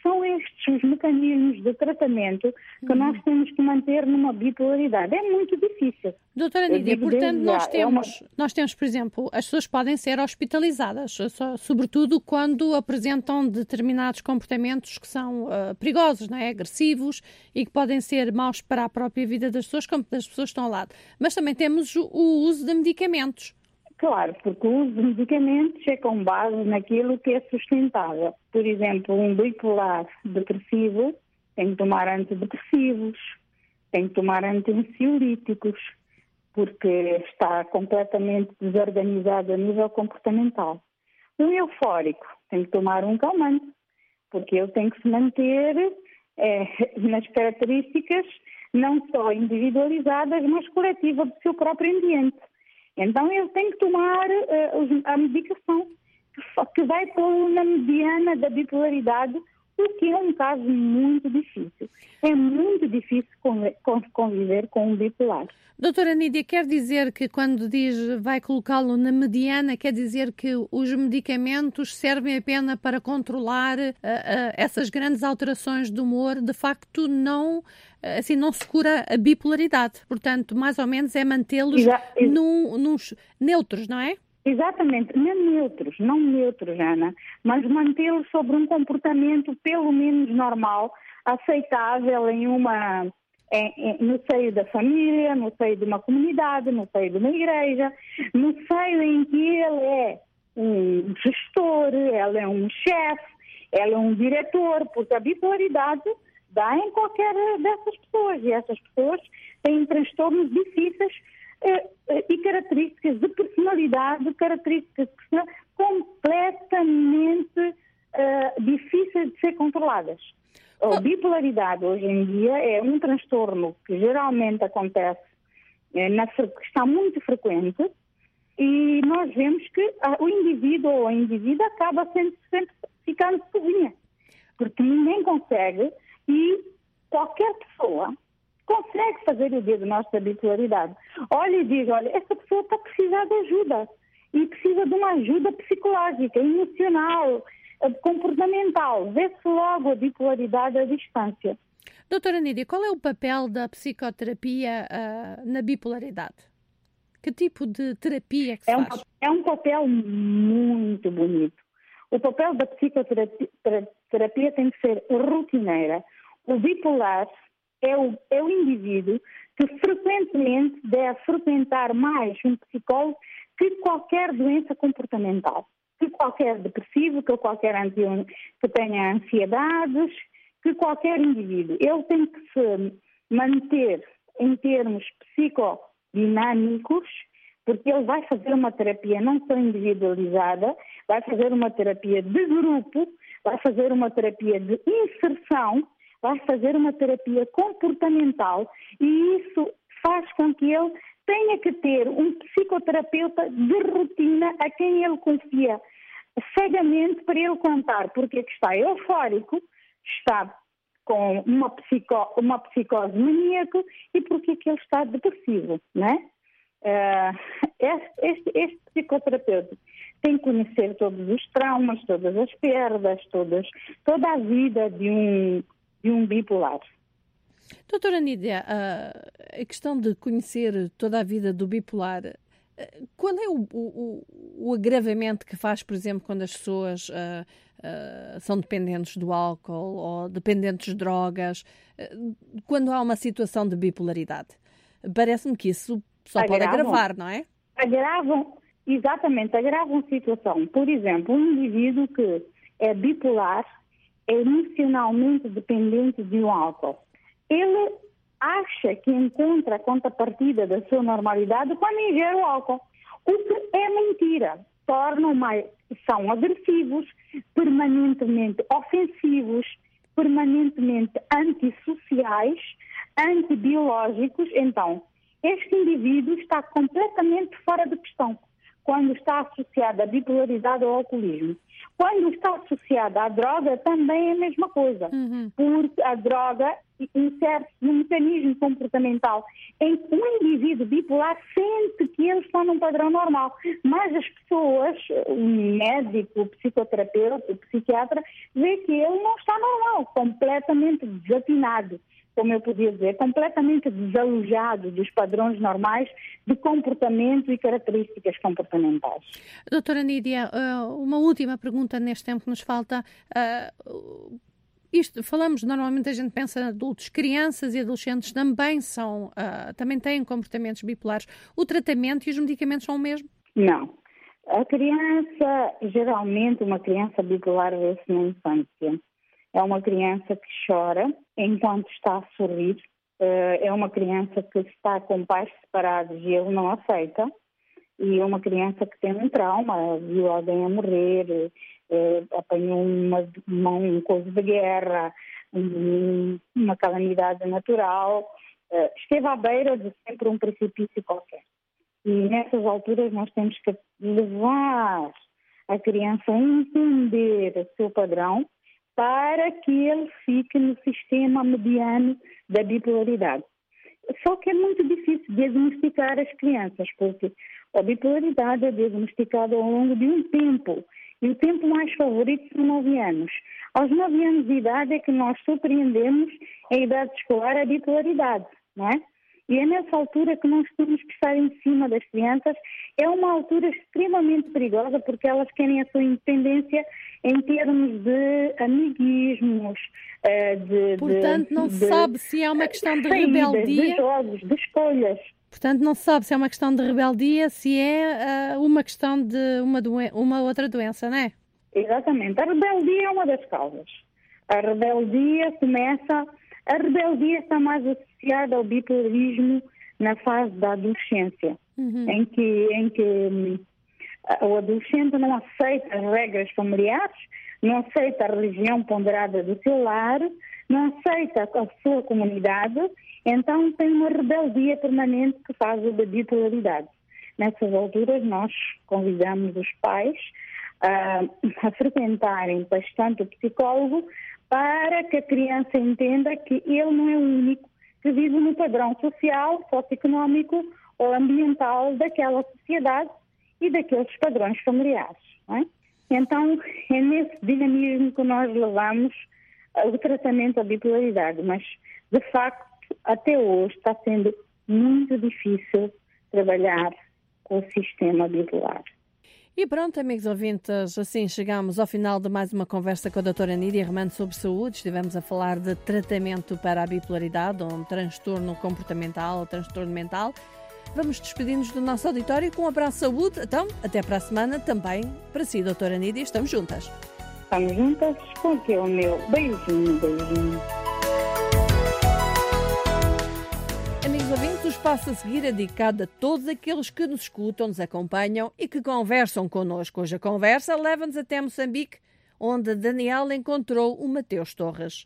são estes os mecanismos de tratamento que uhum. nós temos que manter numa bipolaridade. É muito difícil. Doutora Nídia, portanto, nós temos, é uma... nós temos, por exemplo, as pessoas podem ser hospitalizadas, sobretudo quando apresentam determinados comportamentos que são uh, perigosos, não é? Agressivos e que podem ser maus para a própria vida das pessoas, como das pessoas que estão ao lado. Mas também temos o, o uso de medicamentos. Claro, porque o uso de medicamentos é com base naquilo que é sustentável. Por exemplo, um bipolar depressivo tem que tomar antidepressivos, tem que tomar anti-ansiolíticos, porque está completamente desorganizado a nível comportamental. Um eufórico tem que tomar um calmante, porque ele tem que se manter é, nas características não só individualizadas, mas coletivas do seu próprio ambiente. Então ele tem que tomar uh, a medicação que vai pôr na mediana da bipolaridade, o que é um caso muito difícil. É muito difícil conviver com um bipolar. Doutora Nídia, quer dizer que quando diz vai colocá-lo na mediana, quer dizer que os medicamentos servem apenas para controlar uh, uh, essas grandes alterações de humor, de facto não, assim, não se cura a bipolaridade. Portanto, mais ou menos é mantê-los Exa- num, nos neutros, não é? Exatamente, não neutros, não neutros, Ana, mas mantê-los sobre um comportamento pelo menos normal, aceitável em uma... no seio da família, no seio de uma comunidade, no seio de uma igreja, no seio em que ele é um gestor, ele é um chefe, ele é um diretor, porque a bipolaridade dá em qualquer dessas pessoas, e essas pessoas têm transtornos difíceis eh, eh, e características de personalidade, características completamente eh, difíceis de ser controladas. A bipolaridade hoje em dia é um transtorno que geralmente acontece, é, na, está muito frequente, e nós vemos que a, o indivíduo ou a indivídua acaba sempre, sempre ficando sozinha, porque ninguém consegue, e qualquer pessoa consegue fazer o diagnóstico da bipolaridade. Olha e diz, olha, essa pessoa está a precisar de ajuda, e precisa de uma ajuda psicológica, emocional, comportamental. Vê-se logo a bipolaridade à distância. Doutora Nídia, qual é o papel da psicoterapia uh, na bipolaridade? Que tipo de terapia é que se é um, faz? É um papel muito bonito. O papel da psicoterapia terapia tem que ser rotineira. O bipolar é o, é o indivíduo que frequentemente deve frequentar mais um psicólogo que qualquer doença comportamental. Que qualquer depressivo, que qualquer anti, que tenha ansiedades, que qualquer indivíduo. Ele tem que se manter em termos psicodinâmicos, porque ele vai fazer uma terapia não só individualizada, vai fazer uma terapia de grupo, vai fazer uma terapia de inserção, vai fazer uma terapia comportamental, e isso faz com que ele tenha que ter um psicoterapeuta de rotina a quem ele confia cegamente para ele contar porque é que está eufórico, está com uma, psico, uma psicose maníaca e porque é que ele está depressivo, não é? Uh, este, este, este psicoterapeuta tem que conhecer todos os traumas, todas as perdas, todas, toda a vida de um, de um bipolar. Doutora Nídia, a questão de conhecer toda a vida do bipolar, qual é o, o, o agravamento que faz, por exemplo, quando as pessoas uh, uh, são dependentes do álcool ou dependentes de drogas, uh, quando há uma situação de bipolaridade? Parece-me que isso só agravam, pode agravar, não é? Agravam, exatamente, agravam a situação. Por exemplo, um indivíduo que é bipolar é emocionalmente dependente de um álcool. Ele acha que encontra a contrapartida da sua normalidade quando ingere o álcool, o que é mentira. Tornam mais, são agressivos, permanentemente ofensivos, permanentemente antissociais, antibiológicos. Então, este indivíduo está completamente fora de questão. quando está associada à bipolaridade ou ao alcoolismo. Quando está associada à droga, também é a mesma coisa, uhum. porque a droga insere-se num mecanismo comportamental em que o indivíduo bipolar sente que ele está num padrão normal, mas as pessoas, o médico, o psicoterapeuta, o psiquiatra, vê que ele não está normal, completamente desafinado, como eu podia dizer, completamente desalojado dos padrões normais de comportamento e características comportamentais. Doutora Nídia, uma última pergunta neste tempo que nos falta. Isto, falamos, normalmente a gente pensa em adultos, crianças e adolescentes também são, também têm comportamentos bipolares. O tratamento e os medicamentos são o mesmo? Não. A criança, geralmente uma criança bipolar vê-se na infância. É uma criança que chora enquanto está a sorrir. É uma criança que está com pais separados e ele não aceita. E é uma criança que tem um trauma, viu alguém a morrer, apanhou uma, uma, um coisa de guerra, uma calamidade natural. Esteve à beira de sempre um precipício qualquer. E nessas alturas nós temos que levar a criança a entender o seu padrão, para que ele fique no sistema mediano da bipolaridade. Só que é muito difícil diagnosticar as crianças, porque a bipolaridade é diagnosticada ao longo de um tempo, e o tempo mais favorito são nove anos. Aos nove anos de idade é que nós surpreendemos em idade escolar a bipolaridade, não é? E é nessa altura que nós temos que estar em cima das crianças. É uma altura extremamente perigosa porque elas querem a sua independência em termos de amiguismos, de... Portanto, de, não de, se sabe se é uma questão de saídas, rebeldia... de jogos, de escolhas. Portanto, não se sabe se é uma questão de rebeldia, se é uh, uma questão de uma, doen- uma outra doença, não é? Exatamente. A rebeldia é uma das causas. A rebeldia começa... A rebeldia está mais associada ao bipolarismo na fase da adolescência, uhum. em que, em que um, o adolescente não aceita as regras familiares, não aceita a religião ponderada do seu lar, não aceita a sua comunidade, então tem uma rebeldia permanente que faz da bipolaridade. Nessas alturas nós convidamos os pais uh, a frequentarem bastante o psicólogo, para que a criança entenda que ele não é o único que vive no padrão social, socioeconómico ou ambiental daquela sociedade e daqueles padrões familiares. Não é? Então, é nesse dinamismo que nós levamos o tratamento da bipolaridade, mas, de facto, até hoje está sendo muito difícil trabalhar com o sistema bipolar. E pronto, amigos ouvintes, assim chegamos ao final de mais uma conversa com a doutora Nídia Remando sobre saúde. Estivemos a falar de tratamento para a bipolaridade, um transtorno comportamental, um transtorno mental. Vamos despedir-nos do nosso auditório com um abraço à saúde. Então, até para a semana também para si, doutora Nídia. Estamos juntas. Estamos juntas com o meu beijinho, beijinho. Amigos ouvintes, o espaço a seguir é dedicado a todos aqueles que nos escutam, nos acompanham e que conversam connosco. Hoje a conversa leva-nos até Moçambique, onde Daniel encontrou o Mateus Torres.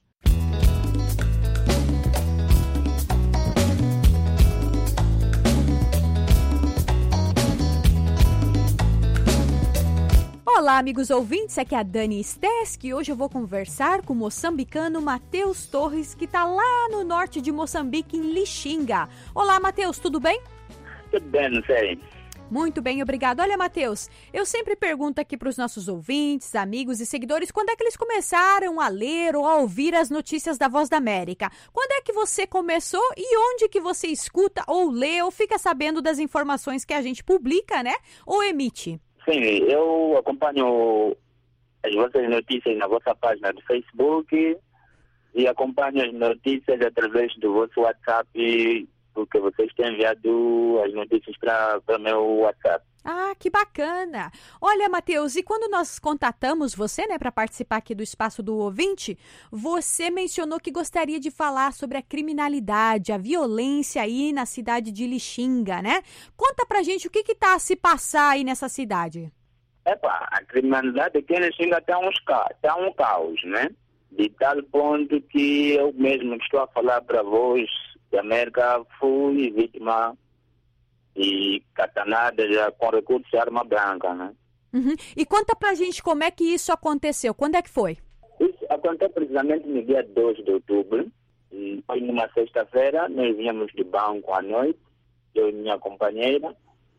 Olá, amigos ouvintes, aqui é a Dani Stesk e hoje eu vou conversar com o moçambicano Mateus Torres, que está lá no norte de Moçambique, em Lixinga. Olá, Mateus, tudo bem? Tudo bem, não sei. Muito bem, obrigado. Olha, Mateus, eu sempre pergunto aqui para os nossos ouvintes, amigos e seguidores, quando é que eles começaram a ler ou a ouvir as notícias da Voz da América? Quando é que você começou e onde que você escuta ou lê ou fica sabendo das informações que a gente publica, né? Ou emite? Sim, eu acompanho as vossas notícias na vossa página do Facebook e acompanho as notícias através do vosso WhatsApp, porque vocês têm enviado as notícias para o meu WhatsApp. Ah, que bacana! Olha, Mateus, e quando nós contatamos você, né, para participar aqui do Espaço do Ouvinte, você mencionou que gostaria de falar sobre a criminalidade, a violência aí na cidade de Lixinga, né? Conta pra gente o que que tá a se passar aí nessa cidade. Epa, a criminalidade aqui em Lixinga tá, uns ca... tá um caos, né? De tal ponto que eu mesmo estou a falar para vós da América, fui vítima e catanadas já com recurso de arma branca, né? Uhum. E conta pra gente como é que isso aconteceu, quando é que foi? Isso aconteceu precisamente no dia dois de outubro, e foi numa sexta-feira, nós vínhamos de banco à noite, eu e minha companheira,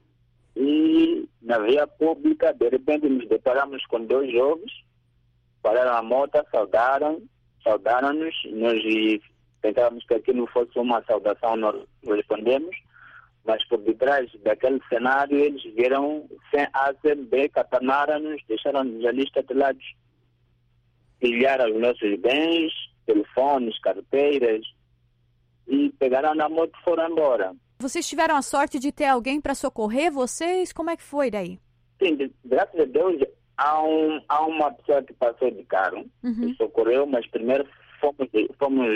e na via pública, de repente nos deparamos com dois jovens, pararam a moto, saudaram, saudaram-nos, nós pensávamos que aquilo fosse uma saudação, nós respondemos, mas por detrás daquele cenário eles vieram sem A, sem B, catanaram-nos, deixaram-nos ali estatelados, pilharam os nossos bens, telefones, carteiras, e pegaram na moto e foram embora. Vocês tiveram a sorte de ter alguém para socorrer vocês? Como é que foi daí? Sim, graças a Deus, há, um, há uma pessoa que passou de carro, uhum. e socorreu, mas primeiro fomos, fomos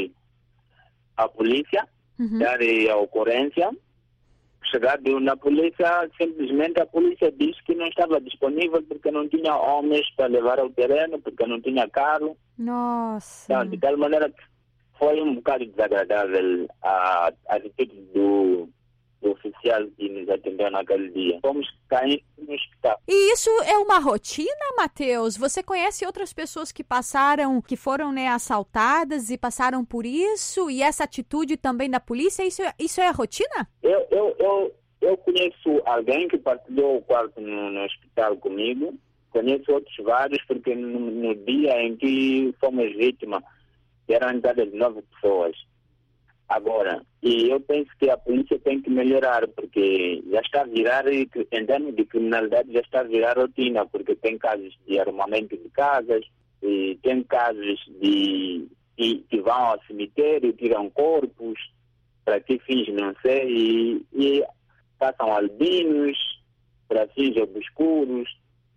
à polícia, uhum. dar a ocorrência. Chegado na polícia, simplesmente a polícia disse que não estava disponível porque não tinha homens para levar ao terreno, porque não tinha carro. Nossa. Então, de tal maneira que foi um bocado desagradável a atitude do, do oficial que nos atendeu naquele dia. Fomos caindo no hospital. E isso é uma rotina, Matheus? Você conhece outras pessoas que passaram, que foram, né, assaltadas e passaram por isso? E essa atitude também da polícia, isso, isso é a rotina? Eu, eu, eu, eu conheço alguém que partilhou o quarto no, no hospital comigo. Conheço outros vários, porque no, no dia em que fomos vítimas, eram entradas de nove pessoas. Agora, e eu penso que a polícia tem que melhorar, porque já está a virar, em termos de criminalidade, já está a virar rotina, porque tem casos de armamento de casas, e tem casos de, de que vão ao cemitério, tiram corpos, para que fins não sei, e, e passam albinos, para fins obscuros.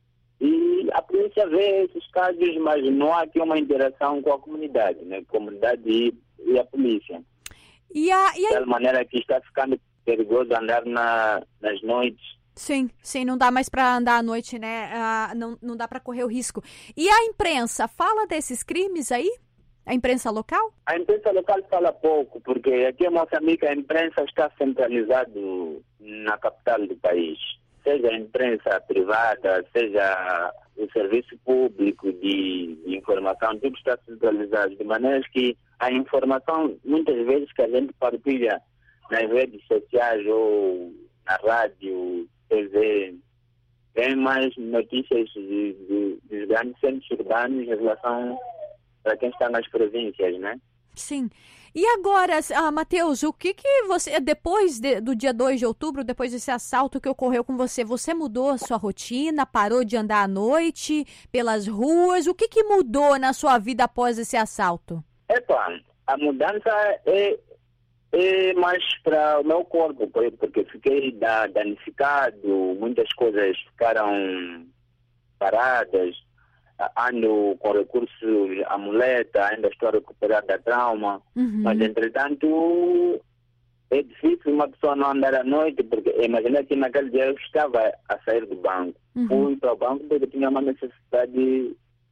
E a polícia vê esses casos, mas não há aqui uma interação com a comunidade, né? A comunidade e, e a polícia. E a, e a... De tal maneira que está ficando perigoso andar na, nas noites. Sim, sim, não dá mais para andar à noite, né? Ah, não, não dá para correr o risco. E a imprensa fala desses crimes aí? A imprensa local? A imprensa local fala pouco, porque aqui em Moçambique a imprensa está centralizada na capital do país. Seja a imprensa privada, seja o serviço público de, de informação, tudo está centralizado, de maneira que a informação, muitas vezes, que a gente partilha nas redes sociais ou na rádio, T V, tem mais notícias de, de, dos grandes centros urbanos em relação a quem está nas províncias, né? Sim. E agora, ah, Matheus, o que que você, depois de, do dia dois de outubro, depois desse assalto que ocorreu com você, você mudou a sua rotina, parou de andar à noite pelas ruas? O que que mudou na sua vida após esse assalto? Epa, a mudança é, é mais para o meu corpo, porque fiquei danificado, muitas coisas ficaram paradas, ando com recursos à muleta, ainda estou a recuperar da trauma, uhum. mas entretanto é difícil uma pessoa não andar à noite, porque imagina que naquele dia eu estava a sair do banco, uhum. fui para o banco porque tinha uma necessidade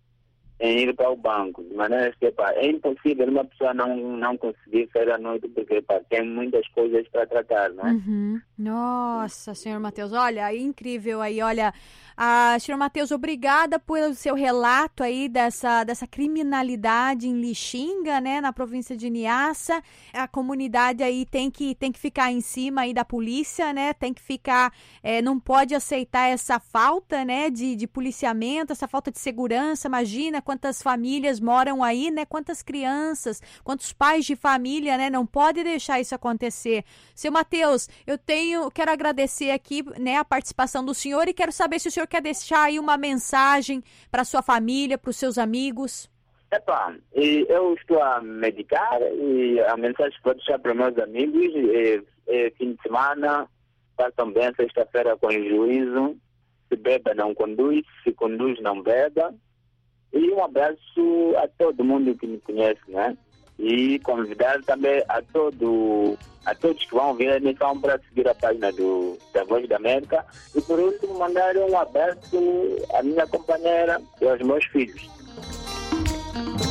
em ir para o banco, de maneira que pá, é impossível uma pessoa não, não conseguir sair à noite porque pá, tem muitas coisas para tratar, não é? Uhum. Nossa, senhor Matheus, olha, incrível aí, olha, ah, senhor Matheus, obrigada pelo seu relato aí dessa, dessa criminalidade em Lixinga, né, na província de Niassa. A comunidade aí tem que, tem que ficar em cima aí da polícia, né, tem que ficar, é, não pode aceitar essa falta, né, de, de policiamento, essa falta de segurança. Imagina quantas famílias moram aí, né, quantas crianças, quantos pais de família, né, não pode deixar isso acontecer. Seu Matheus, eu tenho, quero agradecer aqui, né, a participação do senhor e quero saber se o senhor quer deixar aí uma mensagem para sua família, para os seus amigos. Epa, eu estou a medicar e a mensagem que vou deixar para meus amigos é, é fim de semana, passam bem sexta-feira com juízo, se beba não conduz, se conduz não beba. E um abraço a todo mundo que me conhece, né? E convidar também a, todo, a todos que vão ver a emissão para seguir a página do, da Voz da América. E por último, mandar um abraço à minha companheira e aos meus filhos.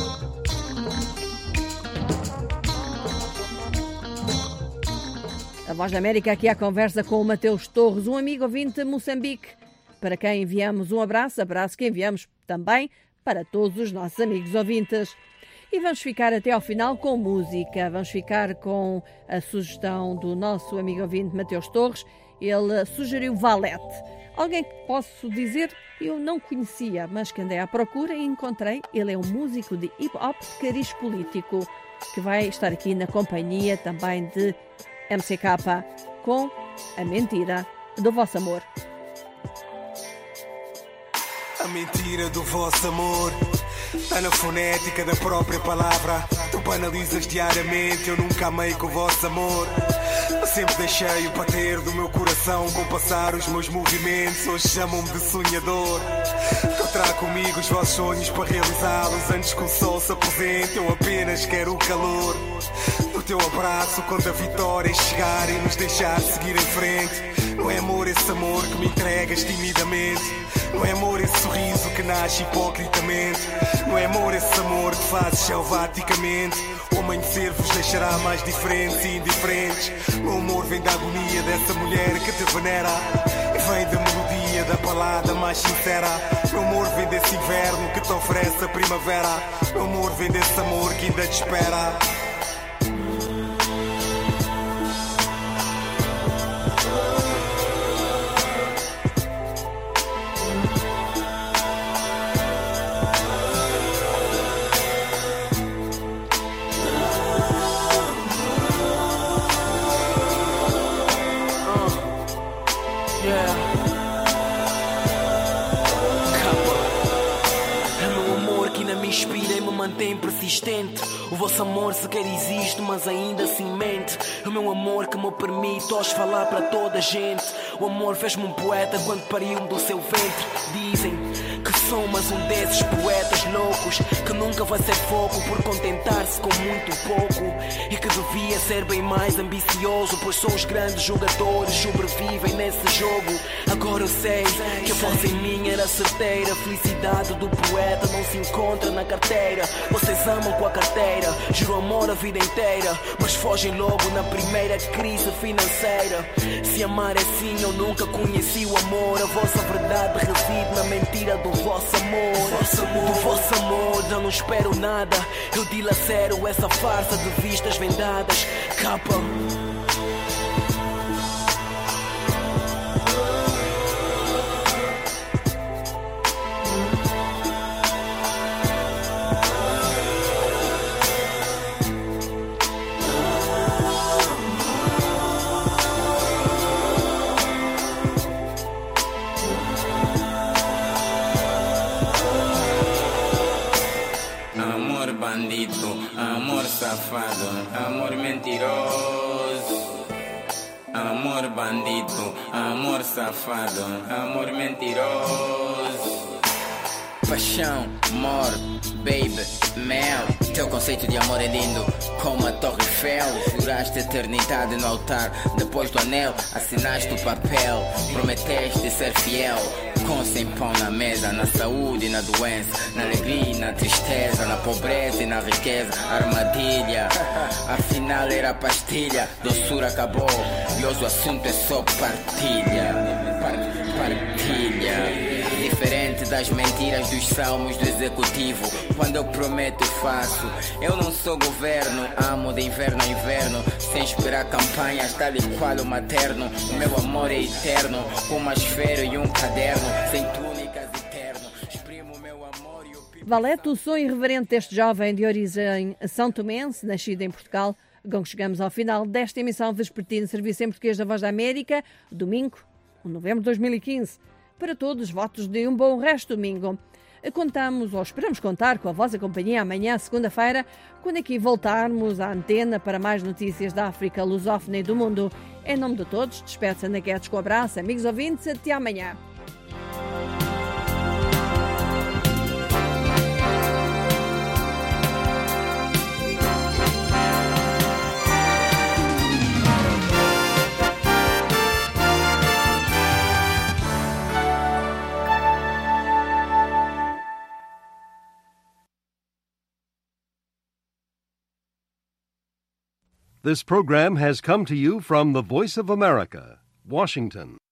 A Voz da América, aqui à conversa com o Mateus Torres, um amigo ouvinte de Moçambique, para quem enviamos um abraço, abraço que enviamos também para todos os nossos amigos ouvintes. E vamos ficar até ao final com música. Vamos ficar com a sugestão do nosso amigo ouvinte Mateus Torres. Ele sugeriu Valete. Alguém que posso dizer eu não conhecia, mas que andei à procura e encontrei. Ele é um músico de hip-hop cariz político, que vai estar aqui na companhia também de M C K com A Mentira do Vosso Amor. A mentira do vosso amor está na fonética da própria palavra. Tu banalizas diariamente, eu nunca amei com o vosso amor. Eu sempre deixei o bater do meu coração compassar os meus movimentos. Hoje chamam-me de sonhador. Eu trago comigo os vossos sonhos para realizá-los antes que o sol se apresente. Eu apenas quero o calor do teu abraço quando a vitória chegar e nos deixar seguir em frente. Não é amor esse amor que me entregas timidamente. Não é amor esse sorriso que nasce hipocritamente. Não é amor esse amor que fazes selvaticamente. O amanhecer vos deixará mais diferentes e indiferentes. Meu amor vem da agonia dessa mulher que te venera. E vem da melodia da balada mais sincera. Meu amor vem desse inverno que te oferece a primavera. Meu amor vem desse amor que ainda te espera. Mantém persistente. O vosso amor sequer existe, mas ainda assim mente. O meu amor que me permite hoje falar para toda a gente. O amor fez-me um poeta quando pariu-me do seu ventre. Dizem que sou mais um desses poetas loucos que nunca vai ser foco por contentar-se com muito pouco e que devia ser bem mais ambicioso, pois só os grandes jogadores sobrevivem nesse jogo. Agora eu sei que a voz em mim era certeira. A felicidade do poeta não se encontra na carteira. Vocês amam com a carteira, juro amor a vida inteira, mas fogem logo na primeira crise financeira. Se amar é sim, eu nunca conheci o amor. A vossa verdade reside na mentira do vosso amor. Do vosso amor já não espero nada. Eu dilacero essa farsa de vistas vendadas. Capa. Amor safado, amor mentiroso. Amor bandido, amor safado, amor mentiroso. Paixão, amor, baby, mel. Teu conceito de amor é lindo como a Torre Eiffel. Juraste eternidade no altar, depois do anel assinaste o papel. Prometeste ser fiel, com sem pão na mesa, na saúde e na doença, na alegria e na tristeza, na pobreza e na riqueza. Armadilha, afinal era pastilha. Doçura acabou e hoje o assunto é só partilha. Partilha. Diferente das mentiras dos salmos do executivo. Quando eu prometo eu faço. Eu não sou governo, amo de inverno a inverno, sem esperar campanhas tal e qual o materno. O meu amor é eterno, com uma esfera e um caderno, sem túnicas eterno. Exprimo o meu amor e o pipo... Valete, o som irreverente deste jovem de origem são tomense, nascido em Portugal. Com que chegamos ao final desta emissão vespertina, serviço em português da Voz da América, domingo, novembro de dois mil e quinze. Para todos, votos de um bom resto de domingo. Contamos, ou esperamos contar, com a vossa companhia amanhã, segunda-feira, quando aqui voltarmos à antena para mais notícias da África lusófona e do mundo. Em nome de todos, despede-se Ana Guedes com um abraço. Amigos ouvintes, até amanhã. This program has come to you from the Voice of America, Washington.